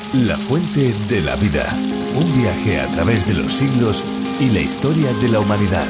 La fuente de la vida. Un viaje a través de los siglos y la historia de la humanidad.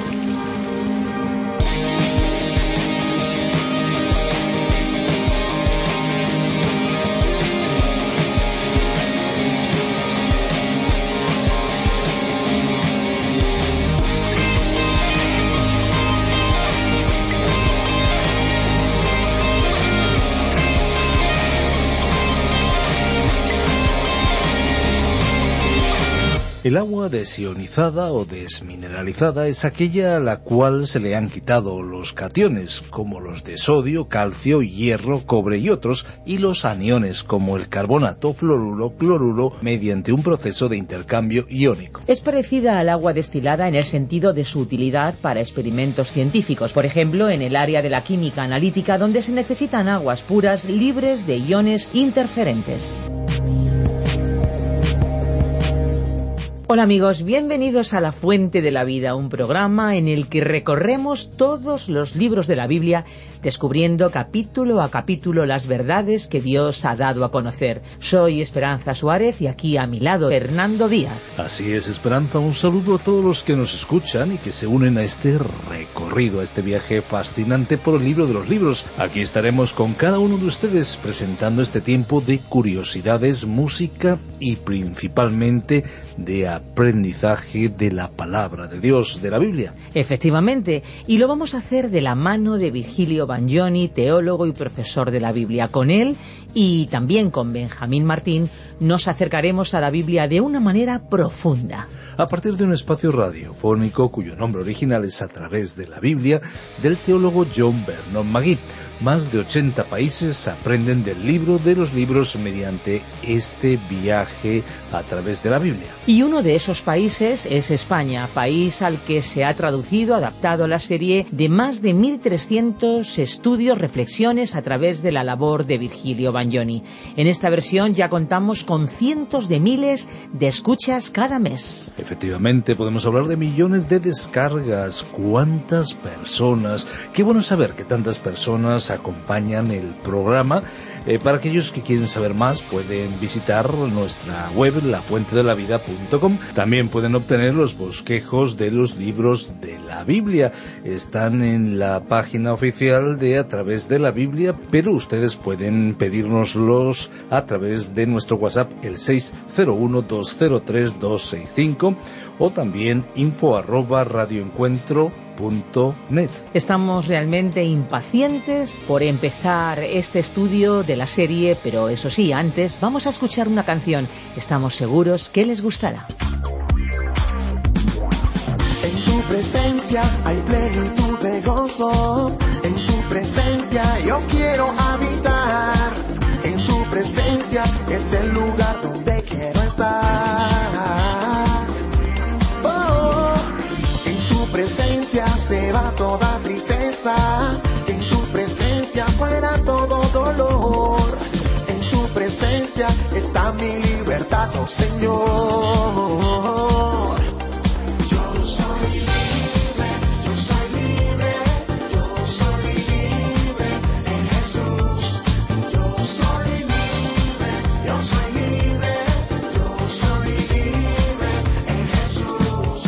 El agua desionizada o desmineralizada es aquella a la cual se le han quitado los cationes, como los de sodio, calcio, hierro, cobre y otros, y los aniones, como el carbonato, fluoruro, cloruro, mediante un proceso de intercambio iónico. Es parecida al agua destilada en el sentido de su utilidad para experimentos científicos, por ejemplo, en el área de la química analítica, donde se necesitan aguas puras libres de iones interferentes. Hola amigos, bienvenidos a La Fuente de la Vida, un programa en el que recorremos todos los libros de la Biblia, descubriendo capítulo a capítulo las verdades que Dios ha dado a conocer. Soy Esperanza Suárez y aquí a mi lado Fernando Díaz. Así es, Esperanza, un saludo a todos los que nos escuchan y que se unen a este recorrido, a este viaje fascinante por el libro de los libros. Aquí estaremos con cada uno de ustedes presentando este tiempo de curiosidades, música y principalmente de aprendizaje de la palabra de Dios, de la Biblia. Efectivamente, y lo vamos a hacer de la mano de Virgilio Bagnoni, teólogo y profesor de la Biblia. Con él y también con Benjamín Martín nos acercaremos a la Biblia de una manera profunda. A partir de un espacio radiofónico cuyo nombre original es A través de la Biblia, del teólogo John Vernon Magee. Más de 80 países aprenden del libro de los libros mediante este viaje a través de la Biblia. Y uno de esos países es España, país al que se ha traducido, adaptado la serie de más de 1.300 estudios, reflexiones a través de la labor de Virgilio Bagnoni. En esta versión ya contamos con cientos de miles de escuchas cada mes. Efectivamente, podemos hablar de millones de descargas. ¿Cuántas personas? Qué bueno saber que tantas personas acompañan el programa. Para aquellos que quieren saber más, pueden visitar nuestra web, lafuentedelavida.com. También pueden obtener los bosquejos de los libros de la Biblia. Están en la página oficial de A través de la Biblia, pero ustedes pueden pedírnoslos a través de nuestro WhatsApp, el 601-203-265, o también info@radioencuentro.net. Estamos realmente impacientes por empezar este estudio de la serie, pero eso sí, antes vamos a escuchar una canción. Estamos seguros que les gustará. En tu presencia hay plenitud de gozo, en tu presencia yo quiero habitar, en tu presencia es el lugar donde quiero estar. En tu presencia se va toda tristeza, en tu presencia fuera todo dolor, en tu presencia está mi libertad, oh Señor. Yo soy libre, yo soy libre, yo soy libre en Jesús. Yo soy libre, yo soy libre, yo soy libre en Jesús.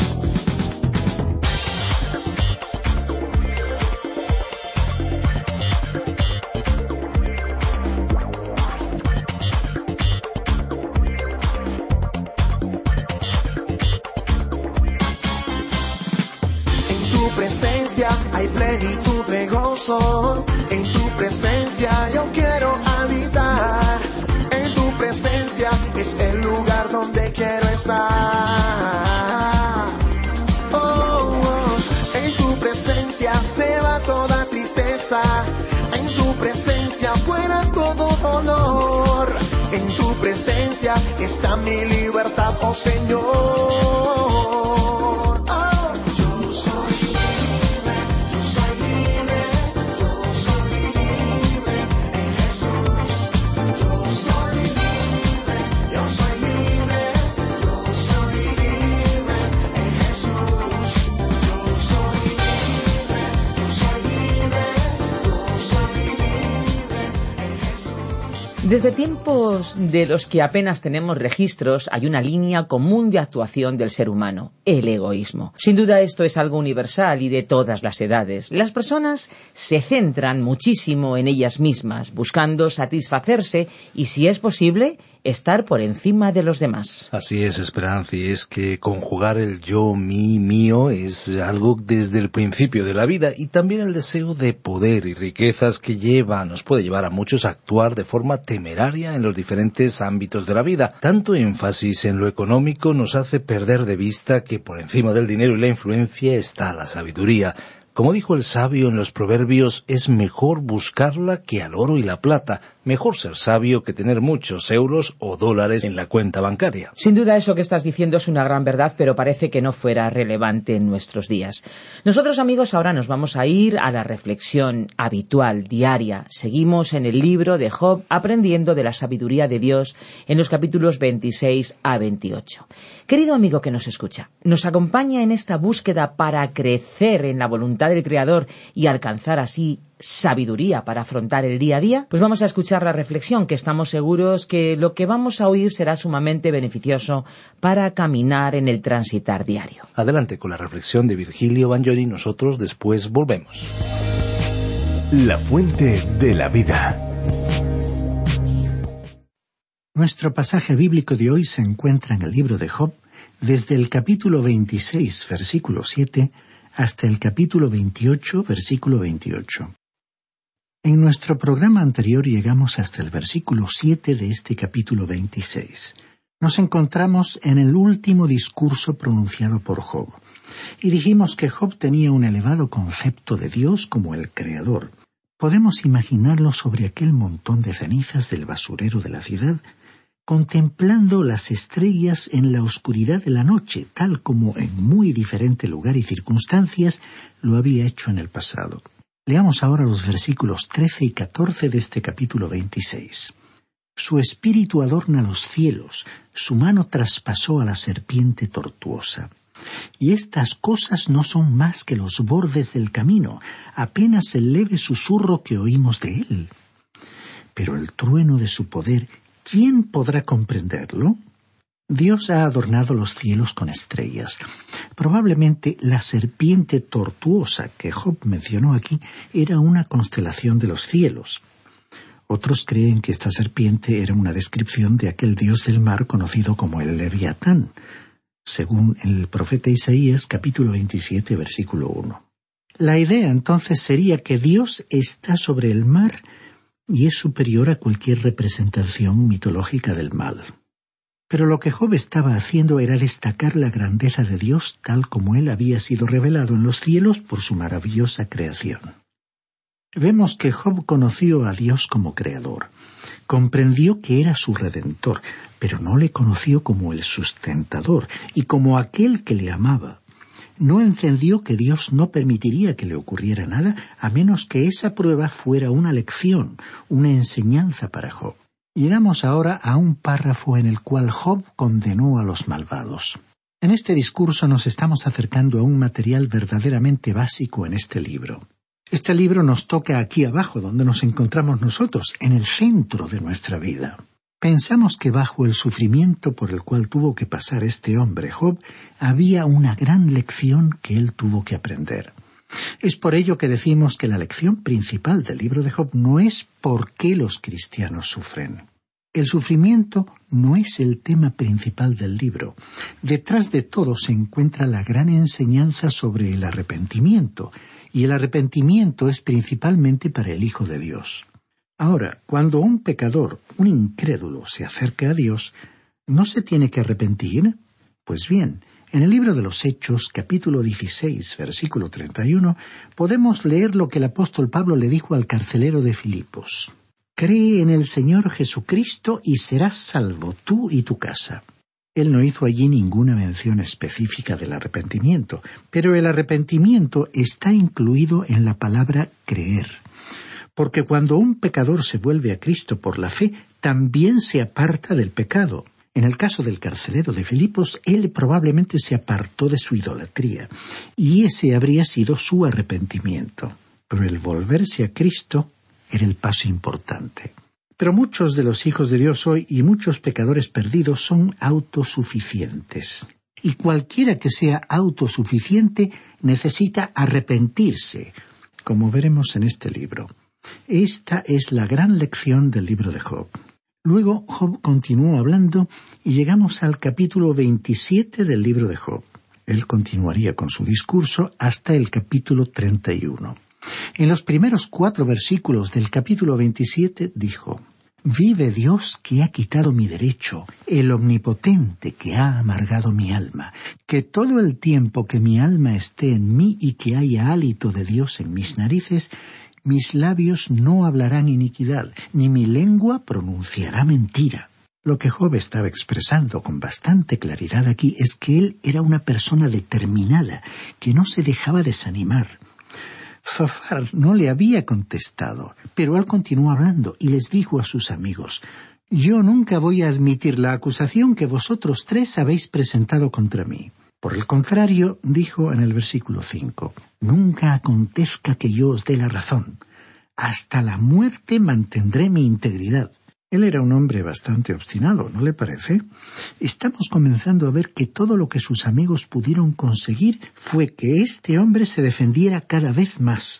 Presencia hay plenitud de gozo, en tu presencia yo quiero habitar, en tu presencia es el lugar donde quiero estar. En tu presencia se va toda tristeza, en tu presencia fuera todo dolor, en tu presencia está mi libertad, oh Señor. Desde tiempos de los que apenas tenemos registros, hay una línea común de actuación del ser humano: el egoísmo. Sin duda esto es algo universal y de todas las edades. Las personas se centran muchísimo en ellas mismas, buscando satisfacerse y, si es posible, estar por encima de los demás. Así es, Esperanza, y es que conjugar el yo, mí, mío es algo desde el principio de la vida, y también el deseo de poder y riquezas que nos puede llevar a muchos a actuar de forma temeraria en los diferentes ámbitos de la vida. Tanto énfasis en lo económico nos hace perder de vista que por encima del dinero y la influencia está la sabiduría. Como dijo el sabio en los proverbios, es mejor buscarla que al oro y la plata. Mejor ser sabio que tener muchos euros o dólares en la cuenta bancaria. Sin duda eso que estás diciendo es una gran verdad, pero parece que no fuera relevante en nuestros días. Nosotros, amigos, ahora nos vamos a ir a la reflexión habitual, diaria. Seguimos en el libro de Job, aprendiendo de la sabiduría de Dios en los capítulos 26 a 28. Querido amigo que nos escucha, ¿nos acompaña en esta búsqueda para crecer en la voluntad del Creador y alcanzar así sabiduría para afrontar el día a día? Pues vamos a escuchar la reflexión, que estamos seguros que lo que vamos a oír será sumamente beneficioso para caminar en el transitar diario. Adelante con la reflexión de Virgilio Bagnoni, nosotros después volvemos. La fuente de la vida. Nuestro pasaje bíblico de hoy se encuentra en el libro de Job, desde el capítulo 26, versículo 7, hasta el capítulo 28, versículo 28. En nuestro programa anterior llegamos hasta el versículo 7 de este capítulo 26. Nos encontramos en el último discurso pronunciado por Job, y dijimos que Job tenía un elevado concepto de Dios como el Creador. Podemos imaginarlo sobre aquel montón de cenizas del basurero de la ciudad, contemplando las estrellas en la oscuridad de la noche, tal como en muy diferente lugar y circunstancias lo había hecho en el pasado. Leamos ahora los versículos 13 y 14 de este capítulo 26. Su espíritu adorna los cielos, su mano traspasó a la serpiente tortuosa. Y estas cosas no son más que los bordes del camino, apenas el leve susurro que oímos de él. Pero el trueno de su poder, ¿quién podrá comprenderlo? Dios ha adornado los cielos con estrellas. Probablemente la serpiente tortuosa que Job mencionó aquí era una constelación de los cielos. Otros creen que esta serpiente era una descripción de aquel dios del mar conocido como el Leviatán, según el profeta Isaías, capítulo 27, versículo 1. La idea entonces sería que Dios está sobre el mar y es superior a cualquier representación mitológica del mal. Pero lo que Job estaba haciendo era destacar la grandeza de Dios tal como él había sido revelado en los cielos por su maravillosa creación. Vemos que Job conoció a Dios como Creador, comprendió que era su Redentor, pero no le conoció como el sustentador y como aquel que le amaba. No entendió que Dios no permitiría que le ocurriera nada a menos que esa prueba fuera una lección, una enseñanza para Job. Llegamos ahora a un párrafo en el cual Job condenó a los malvados. En este discurso nos estamos acercando a un material verdaderamente básico en este libro. Este libro nos toca aquí abajo, donde nos encontramos nosotros, en el centro de nuestra vida. Pensamos que bajo el sufrimiento por el cual tuvo que pasar este hombre, Job, había una gran lección que él tuvo que aprender. Es por ello que decimos que la lección principal del libro de Job no es por qué los cristianos sufren. El sufrimiento no es el tema principal del libro. Detrás de todo se encuentra la gran enseñanza sobre el arrepentimiento, y el arrepentimiento es principalmente para el Hijo de Dios. Ahora, cuando un pecador, un incrédulo, se acerca a Dios, ¿no se tiene que arrepentir? Pues bien, en el libro de los Hechos, capítulo 16, versículo 31, podemos leer lo que el apóstol Pablo le dijo al carcelero de Filipos. «Cree en el Señor Jesucristo y serás salvo tú y tu casa». Él no hizo allí ninguna mención específica del arrepentimiento, pero el arrepentimiento está incluido en la palabra creer. Porque cuando un pecador se vuelve a Cristo por la fe, también se aparta del pecado. En el caso del carcelero de Filipos, él probablemente se apartó de su idolatría, y ese habría sido su arrepentimiento. Pero el volverse a Cristo era el paso importante. Pero muchos de los hijos de Dios hoy y muchos pecadores perdidos son autosuficientes. Y cualquiera que sea autosuficiente necesita arrepentirse, como veremos en este libro. Esta es la gran lección del libro de Job. Luego Job continuó hablando y llegamos al capítulo 27 del libro de Job. Él continuaría con su discurso hasta el capítulo 31. En los primeros 4 versículos del capítulo 27 dijo: «Vive Dios que ha quitado mi derecho, el omnipotente que ha amargado mi alma, que todo el tiempo que mi alma esté en mí y que haya hálito de Dios en mis narices, mis labios no hablarán iniquidad, ni mi lengua pronunciará mentira». Lo que Job estaba expresando con bastante claridad aquí es que él era una persona determinada, que no se dejaba desanimar. Zofar no le había contestado, pero él continuó hablando y les dijo a sus amigos: «Yo nunca voy a admitir la acusación que vosotros 3 habéis presentado contra mí. Por el contrario», dijo en el versículo 5, «nunca acontezca que yo os dé la razón. Hasta la muerte mantendré mi integridad». Él era un hombre bastante obstinado, ¿no le parece? Estamos comenzando a ver que todo lo que sus amigos pudieron conseguir fue que este hombre se defendiera cada vez más.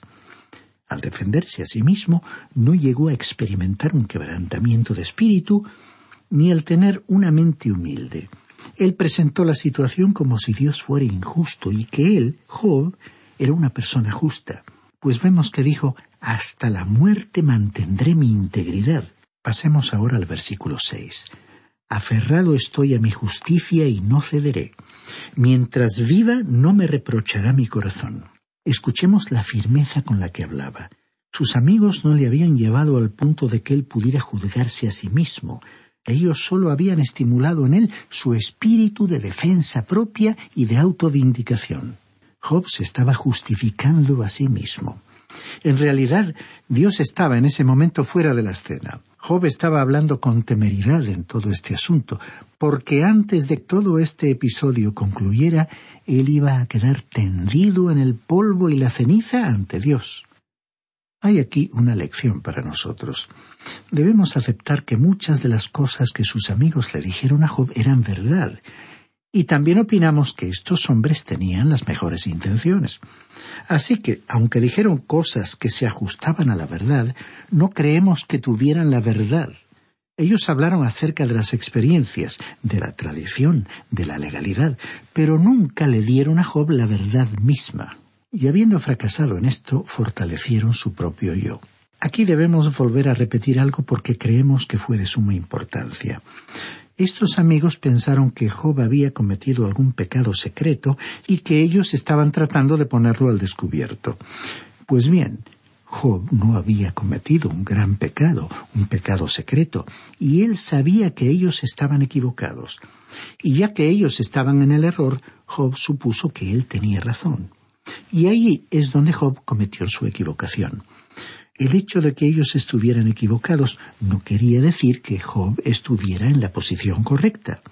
Al defenderse a sí mismo, no llegó a experimentar un quebrantamiento de espíritu, ni el tener una mente humilde. Él presentó la situación como si Dios fuera injusto y que él, Job, era una persona justa. Pues vemos que dijo: «Hasta la muerte mantendré mi integridad». Pasemos ahora al versículo 6. «Aferrado estoy a mi justicia y no cederé. Mientras viva no me reprochará mi corazón». Escuchemos la firmeza con la que hablaba. Sus amigos no le habían llevado al punto de que él pudiera juzgarse a sí mismo. Ellos solo habían estimulado en él su espíritu de defensa propia y de autovindicación. Job se estaba justificando a sí mismo. En realidad, Dios estaba en ese momento fuera de la escena. Job estaba hablando con temeridad en todo este asunto, porque antes de que todo este episodio concluyera, él iba a quedar tendido en el polvo y la ceniza ante Dios. Hay aquí una lección para nosotros. Debemos aceptar que muchas de las cosas que sus amigos le dijeron a Job eran verdad, y también opinamos que estos hombres tenían las mejores intenciones. Así que, aunque dijeron cosas que se ajustaban a la verdad, no creemos que tuvieran la verdad. Ellos hablaron acerca de las experiencias, de la tradición, de la legalidad, pero nunca le dieron a Job la verdad misma. Y habiendo fracasado en esto, fortalecieron su propio yo. Aquí debemos volver a repetir algo porque creemos que fue de suma importancia. Estos amigos pensaron que Job había cometido algún pecado secreto y que ellos estaban tratando de ponerlo al descubierto. Pues bien, Job no había cometido un gran pecado, un pecado secreto, y él sabía que ellos estaban equivocados. Y ya que ellos estaban en el error, Job supuso que él tenía razón. Y ahí es donde Job cometió su equivocación. El hecho de que ellos estuvieran equivocados no quería decir que Job estuviera en la posición correcta.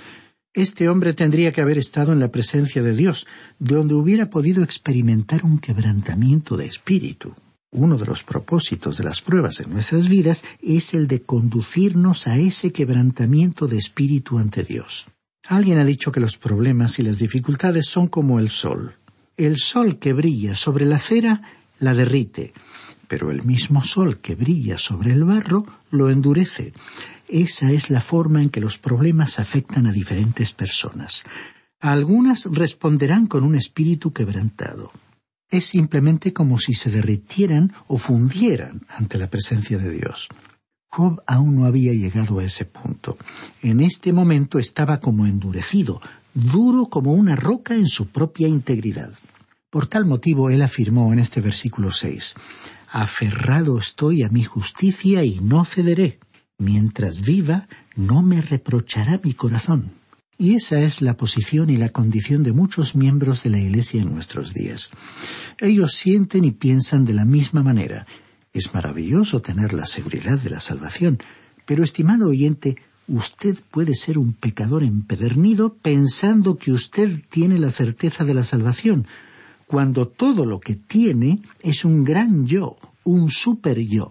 Este hombre tendría que haber estado en la presencia de Dios, donde hubiera podido experimentar un quebrantamiento de espíritu. Uno de los propósitos de las pruebas en nuestras vidas es el de conducirnos a ese quebrantamiento de espíritu ante Dios. Alguien ha dicho que los problemas y las dificultades son como el sol. El sol que brilla sobre la cera la derrite, pero el mismo sol que brilla sobre el barro lo endurece. Esa es la forma en que los problemas afectan a diferentes personas. Algunas responderán con un espíritu quebrantado. Es simplemente como si se derritieran o fundieran ante la presencia de Dios. Job aún no había llegado a ese punto. En este momento estaba como endurecido, duro como una roca en su propia integridad. Por tal motivo él afirmó en este versículo 6, «Aferrado estoy a mi justicia y no cederé. Mientras viva, no me reprochará mi corazón». Y esa es la posición y la condición de muchos miembros de la Iglesia en nuestros días. Ellos sienten y piensan de la misma manera. Es maravilloso tener la seguridad de la salvación, pero, estimado oyente, usted puede ser un pecador empedernido pensando que usted tiene la certeza de la salvación, cuando todo lo que tiene es un gran yo, un super yo.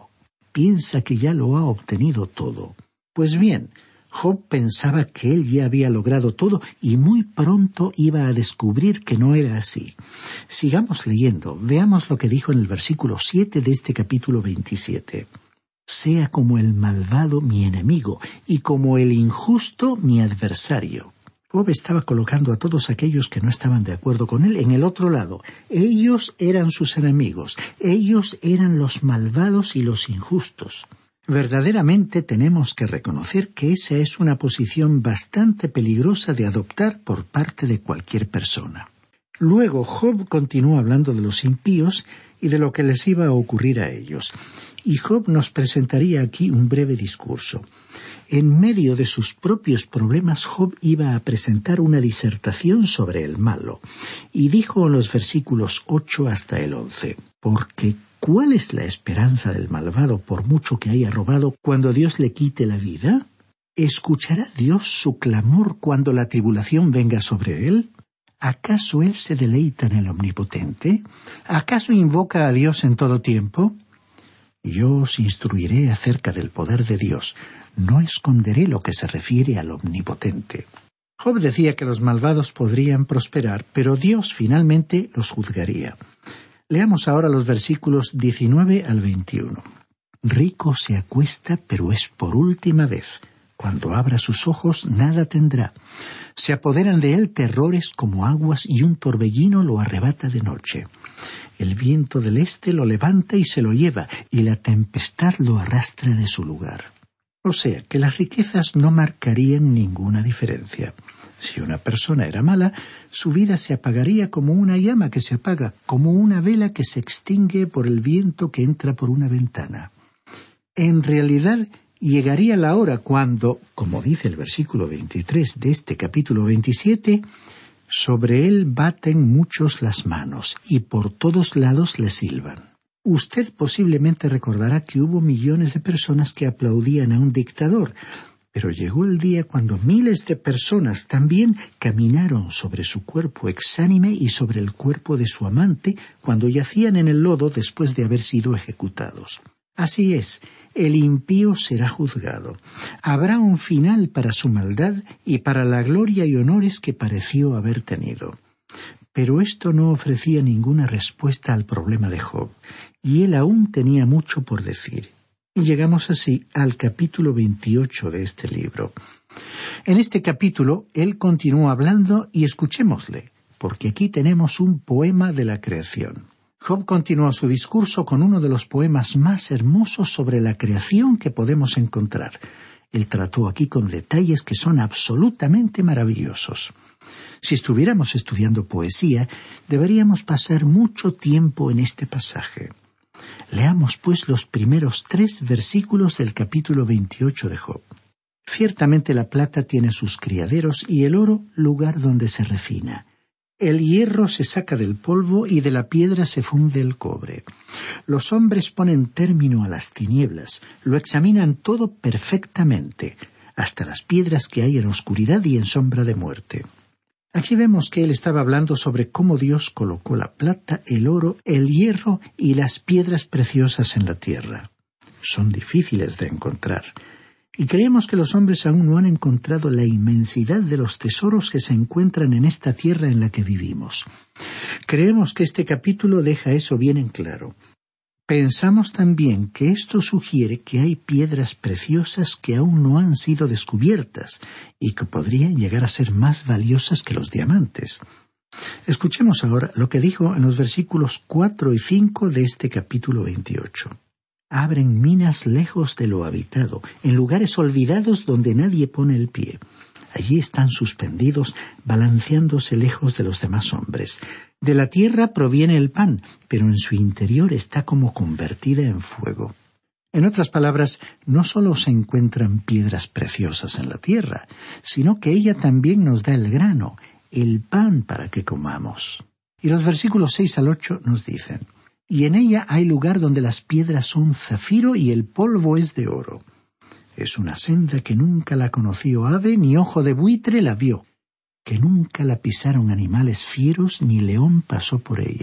piensa que ya lo ha obtenido todo. Pues bien, Job pensaba que él ya había logrado todo y muy pronto iba a descubrir que no era así. Sigamos leyendo. Veamos lo que dijo en el versículo 7 de este capítulo 27. Sea como el malvado mi enemigo y como el injusto mi adversario. Job estaba colocando a todos aquellos que no estaban de acuerdo con él en el otro lado. Ellos eran sus enemigos. Ellos eran los malvados y los injustos. Verdaderamente tenemos que reconocer que esa es una posición bastante peligrosa de adoptar por parte de cualquier persona. Luego Job continuó hablando de los impíos y de lo que les iba a ocurrir a ellos. Y Job nos presentaría aquí un breve discurso. En medio de sus propios problemas, Job iba a presentar una disertación sobre el malo. Y dijo en los versículos 8 hasta el 11, porque ¿cuál es la esperanza del malvado por mucho que haya robado cuando Dios le quite la vida? ¿Escuchará Dios su clamor cuando la tribulación venga sobre él? ¿Acaso él se deleita en el Omnipotente? ¿Acaso invoca a Dios en todo tiempo? Yo os instruiré acerca del poder de Dios. No esconderé lo que se refiere al Omnipotente. Job decía que los malvados podrían prosperar, pero Dios finalmente los juzgaría. Leamos ahora los versículos 19 al 21. Rico se acuesta, pero es por última vez. Cuando abra sus ojos, nada tendrá. Se apoderan de él terrores como aguas y un torbellino lo arrebata de noche. El viento del este lo levanta y se lo lleva, y la tempestad lo arrastra de su lugar. O sea, que las riquezas no marcarían ninguna diferencia. Si una persona era mala, su vida se apagaría como una llama que se apaga, como una vela que se extingue por el viento que entra por una ventana. En realidad, llegaría la hora cuando, como dice el versículo 23 de este capítulo 27, sobre él baten muchos las manos y por todos lados le silban. Usted posiblemente recordará que hubo millones de personas que aplaudían a un dictador, pero llegó el día cuando miles de personas también caminaron sobre su cuerpo exánime y sobre el cuerpo de su amante cuando yacían en el lodo después de haber sido ejecutados. Así es, el impío será juzgado. Habrá un final para su maldad y para la gloria y honores que pareció haber tenido. Pero esto no ofrecía ninguna respuesta al problema de Job, y él aún tenía mucho por decir. Y llegamos así al capítulo 28 de este libro. En este capítulo, él continúa hablando y escuchémosle, porque aquí tenemos un poema de la creación. Job continuó su discurso con uno de los poemas más hermosos sobre la creación que podemos encontrar. Él trató aquí con detalles que son absolutamente maravillosos. Si estuviéramos estudiando poesía, deberíamos pasar mucho tiempo en este pasaje. Leamos pues los primeros 3 versículos del capítulo 28 de Job. Ciertamente la plata tiene sus criaderos y el oro lugar donde se refina. El hierro se saca del polvo y de la piedra se funde el cobre. Los hombres ponen término a las tinieblas, lo examinan todo perfectamente, hasta las piedras que hay en oscuridad y en sombra de muerte. Aquí vemos que él estaba hablando sobre cómo Dios colocó la plata, el oro, el hierro y las piedras preciosas en la tierra. Son difíciles de encontrar. Y creemos que los hombres aún no han encontrado la inmensidad de los tesoros que se encuentran en esta tierra en la que vivimos. Creemos que este capítulo deja eso bien en claro. Pensamos también que esto sugiere que hay piedras preciosas que aún no han sido descubiertas y que podrían llegar a ser más valiosas que los diamantes. Escuchemos ahora lo que dijo en los versículos 4 y 5 de este capítulo 28. Abren minas lejos de lo habitado, en lugares olvidados donde nadie pone el pie. Allí están suspendidos, balanceándose lejos de los demás hombres. De la tierra proviene el pan, pero en su interior está como convertida en fuego. En otras palabras, no solo se encuentran piedras preciosas en la tierra, sino que ella también nos da el grano, el pan para que comamos. Y los versículos 6 al 8 nos dicen: y en ella hay lugar donde las piedras son zafiro y el polvo es de oro. Es una senda que nunca la conoció ave, ni ojo de buitre la vio, que nunca la pisaron animales fieros, ni león pasó por ella.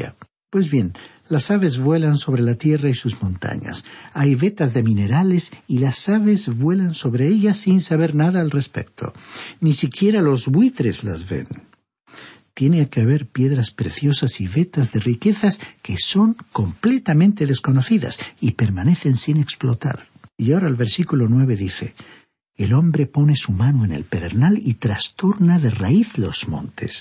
Pues bien, las aves vuelan sobre la tierra y sus montañas. Hay vetas de minerales y las aves vuelan sobre ellas sin saber nada al respecto. Ni siquiera los buitres las ven. Tiene que haber piedras preciosas y vetas de riquezas que son completamente desconocidas y permanecen sin explotar. Y ahora el versículo 9 dice: el hombre pone su mano en el pedernal y trastorna de raíz los montes.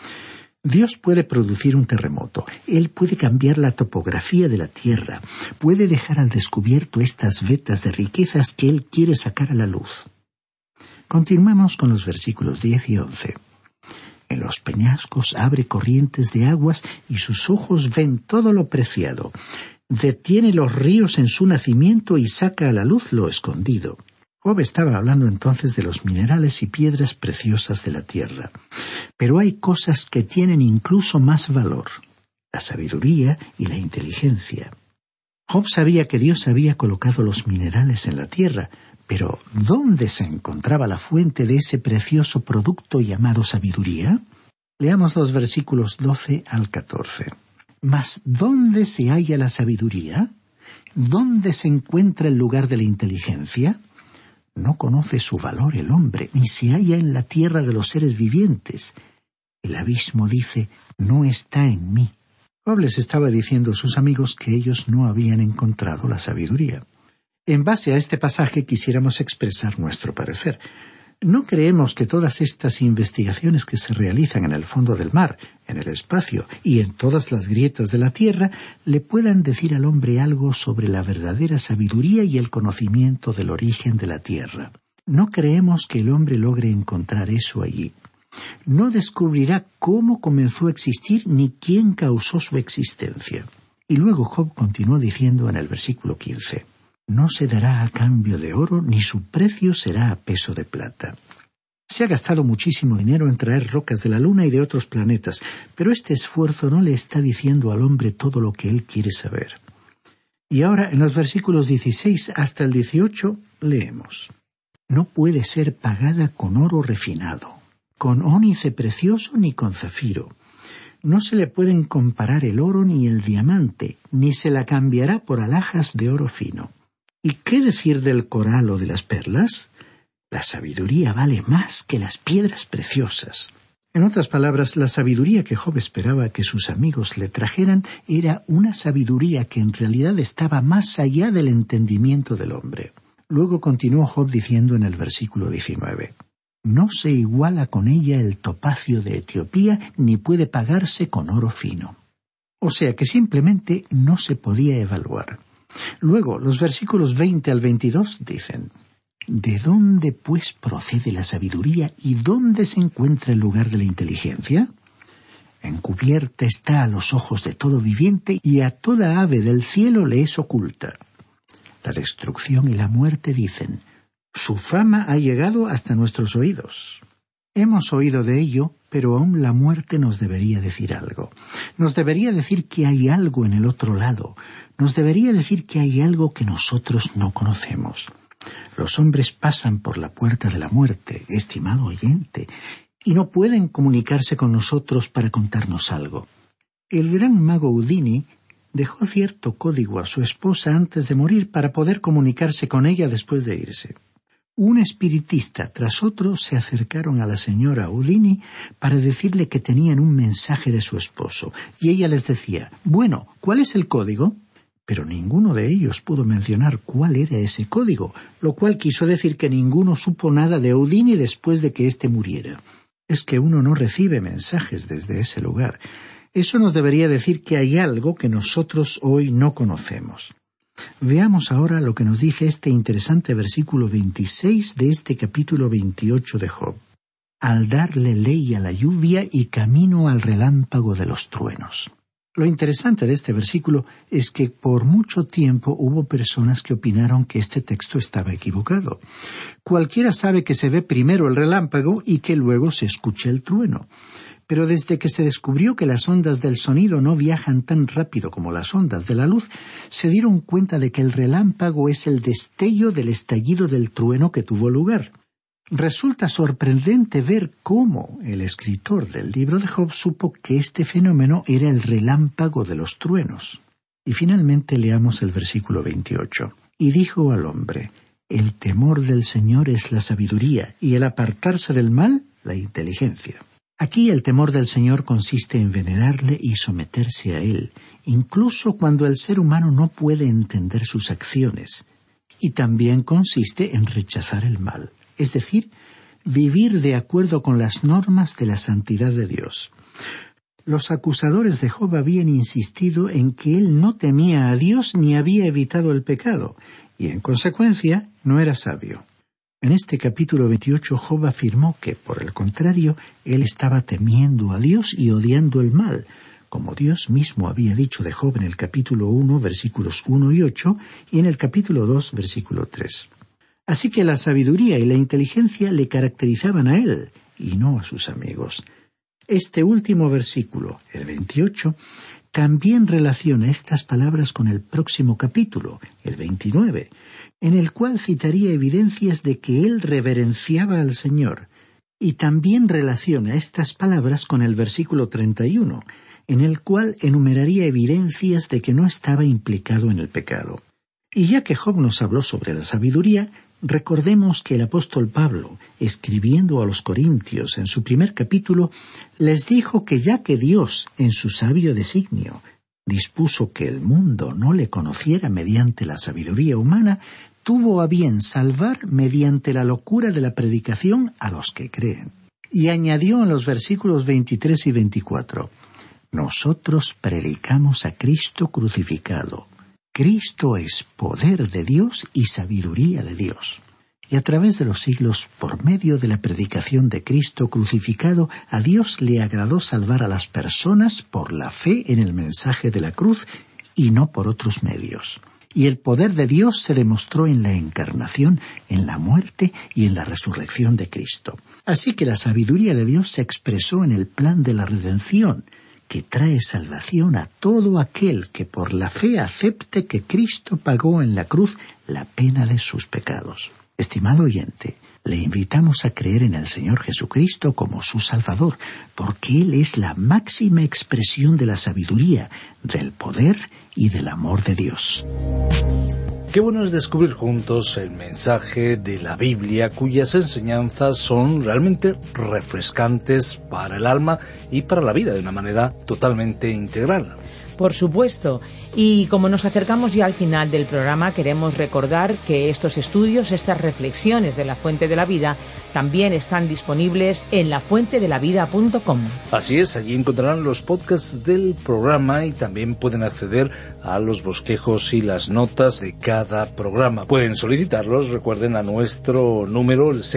Dios puede producir un terremoto. Él puede cambiar la topografía de la tierra. Puede dejar al descubierto estas vetas de riquezas que Él quiere sacar a la luz. Continuemos con los versículos 10 y 11. En los peñascos abre corrientes de aguas y sus ojos ven todo lo preciado. Detiene los ríos en su nacimiento y saca a la luz lo escondido. Job estaba hablando entonces de los minerales y piedras preciosas de la tierra. Pero hay cosas que tienen incluso más valor: la sabiduría y la inteligencia. Job sabía que Dios había colocado los minerales en la tierra, pero ¿dónde se encontraba la fuente de ese precioso producto llamado sabiduría? Leamos los versículos 12 al 14. Mas ¿dónde se halla la sabiduría? ¿Dónde se encuentra el lugar de la inteligencia? No conoce su valor el hombre, ni se halla en la tierra de los seres vivientes. El abismo dice: no está en mí. Job les estaba diciendo a sus amigos que ellos no habían encontrado la sabiduría. En base a este pasaje quisiéramos expresar nuestro parecer. No creemos que todas estas investigaciones que se realizan en el fondo del mar, en el espacio y en todas las grietas de la tierra le puedan decir al hombre algo sobre la verdadera sabiduría y el conocimiento del origen de la tierra. No creemos que el hombre logre encontrar eso allí. No descubrirá cómo comenzó a existir ni quién causó su existencia. Y luego Job continuó diciendo en el versículo 15: no se dará a cambio de oro, ni su precio será a peso de plata. Se ha gastado muchísimo dinero en traer rocas de la luna y de otros planetas, pero este esfuerzo no le está diciendo al hombre todo lo que él quiere saber. Y ahora, en los versículos 16 hasta el 18, leemos: no puede ser pagada con oro refinado, con ónice precioso ni con zafiro. No se le pueden comparar el oro ni el diamante, ni se la cambiará por alhajas de oro fino. ¿Y qué decir del coral o de las perlas? La sabiduría vale más que las piedras preciosas. En otras palabras, la sabiduría que Job esperaba que sus amigos le trajeran era una sabiduría que en realidad estaba más allá del entendimiento del hombre. Luego continuó Job diciendo en el versículo 19: no se iguala con ella el topacio de Etiopía, ni puede pagarse con oro fino. O sea que simplemente no se podía evaluar. Luego, los versículos 20 al 22 dicen: ¿de dónde, pues, procede la sabiduría y dónde se encuentra el lugar de la inteligencia? Encubierta está a los ojos de todo viviente y a toda ave del cielo le es oculta. La destrucción y la muerte dicen: su fama ha llegado hasta nuestros oídos. Hemos oído de ello, pero aún la muerte nos debería decir algo. Nos debería decir que hay algo en el otro lado. Nos debería decir que hay algo que nosotros no conocemos. Los hombres pasan por la puerta de la muerte, estimado oyente, y no pueden comunicarse con nosotros para contarnos algo. El gran mago Houdini dejó cierto código a su esposa antes de morir para poder comunicarse con ella después de irse. Un espiritista tras otro se acercaron a la señora Houdini para decirle que tenían un mensaje de su esposo, y ella les decía: bueno, ¿cuál es el código? Pero ninguno de ellos pudo mencionar cuál era ese código, lo cual quiso decir que ninguno supo nada de Houdini después de que éste muriera. Es que uno no recibe mensajes desde ese lugar. Eso nos debería decir que hay algo que nosotros hoy no conocemos. Veamos ahora lo que nos dice este interesante versículo 26 de este capítulo 28 de Job. Al darle ley a la lluvia y camino al relámpago de los truenos. Lo interesante de este versículo es que por mucho tiempo hubo personas que opinaron que este texto estaba equivocado. Cualquiera sabe que se ve primero el relámpago y que luego se escucha el trueno. Pero desde que se descubrió que las ondas del sonido no viajan tan rápido como las ondas de la luz, se dieron cuenta de que el relámpago es el destello del estallido del trueno que tuvo lugar. Resulta sorprendente ver cómo el escritor del libro de Job supo que este fenómeno era el relámpago de los truenos. Y finalmente leamos el versículo 28. Y dijo al hombre: el temor del Señor es la sabiduría, y el apartarse del mal, la inteligencia. Aquí el temor del Señor consiste en venerarle y someterse a Él, incluso cuando el ser humano no puede entender sus acciones. Y también consiste en rechazar el mal, es decir, vivir de acuerdo con las normas de la santidad de Dios. Los acusadores de Job habían insistido en que él no temía a Dios ni había evitado el pecado, y en consecuencia no era sabio. En este capítulo 28 Job afirmó que, por el contrario, él estaba temiendo a Dios y odiando el mal, como Dios mismo había dicho de Job en el capítulo 1, versículos 1 y 8, y en el capítulo 2, versículo 3. Así que la sabiduría y la inteligencia le caracterizaban a él, y no a sus amigos. Este último versículo, el 28, también relaciona estas palabras con el próximo capítulo, el 29, en el cual citaría evidencias de que él reverenciaba al Señor, y también relaciona estas palabras con el versículo 31, en el cual enumeraría evidencias de que no estaba implicado en el pecado. Y ya que Job nos habló sobre la sabiduría, recordemos que el apóstol Pablo, escribiendo a los Corintios en su primer capítulo, les dijo que ya que Dios, en su sabio designio, dispuso que el mundo no le conociera mediante la sabiduría humana, tuvo a bien salvar mediante la locura de la predicación a los que creen. Y añadió en los versículos 23 y 24, nosotros predicamos a Cristo crucificado. Cristo es poder de Dios y sabiduría de Dios. Y a través de los siglos, por medio de la predicación de Cristo crucificado, a Dios le agradó salvar a las personas por la fe en el mensaje de la cruz y no por otros medios. Y el poder de Dios se demostró en la encarnación, en la muerte y en la resurrección de Cristo. Así que la sabiduría de Dios se expresó en el plan de la redención, que trae salvación a todo aquel que por la fe acepte que Cristo pagó en la cruz la pena de sus pecados. Estimado oyente, le invitamos a creer en el Señor Jesucristo como su Salvador, porque Él es la máxima expresión de la sabiduría, del poder y del amor de Dios. Qué bueno es descubrir juntos el mensaje de la Biblia, cuyas enseñanzas son realmente refrescantes para el alma y para la vida de una manera totalmente integral. Por supuesto. Y como nos acercamos ya al final del programa, queremos recordar que estos estudios, estas reflexiones de la Fuente de la Vida, también están disponibles en lafuentedelavida.com. Así es, allí encontrarán los podcasts del programa y también pueden acceder a los bosquejos y las notas de cada programa. Pueden solicitarlos, recuerden, a nuestro número, el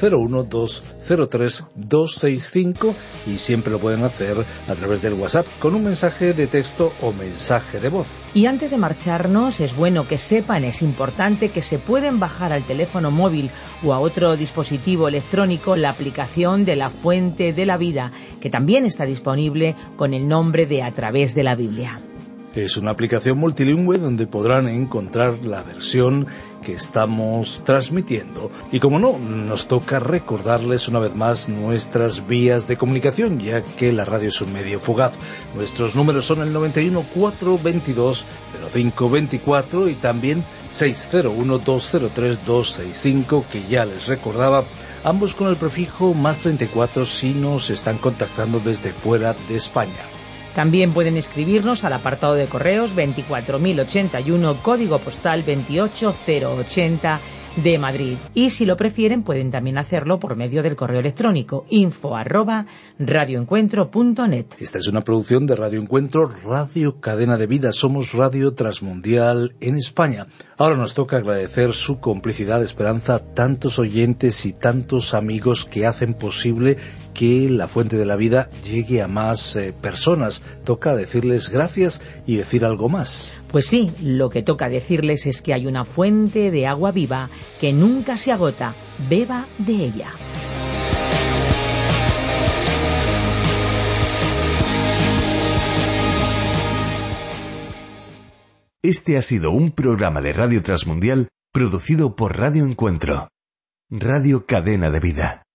601-203-265, y siempre lo pueden hacer a través del WhatsApp con un mensaje de texto o mensaje de voz. Y antes de marcharnos, es bueno que sepan, es importante que se pueden bajar al teléfono móvil o a otro dispositivo electrónico la aplicación de la Fuente de la Vida, que también está disponible con el nombre de A Través de la Biblia. Es una aplicación multilingüe donde podrán encontrar la versión que estamos transmitiendo. Y como no, nos toca recordarles una vez más nuestras vías de comunicación, ya que la radio es un medio fugaz. Nuestros números son el 91 422 0524 y también 601 203 265, que ya les recordaba, ambos con el prefijo más 34 si nos están contactando desde fuera de España. También pueden escribirnos al apartado de correos 24081, código postal 28080 de Madrid. Y si lo prefieren, pueden también hacerlo por medio del correo electrónico info@radioencuentro.net. Esta es una producción de Radio Encuentro, Radio Cadena de Vida. Somos Radio Transmundial en España. Ahora nos toca agradecer su complicidad, Esperanza, a tantos oyentes y tantos amigos que hacen posible que la Fuente de la Vida llegue a más personas. Toca decirles gracias y decir algo más. Pues sí, lo que toca decirles es que hay una fuente de agua viva que nunca se agota. Beba de ella. Este ha sido un programa de Radio Transmundial producido por Radio Encuentro. Radio Cadena de Vida.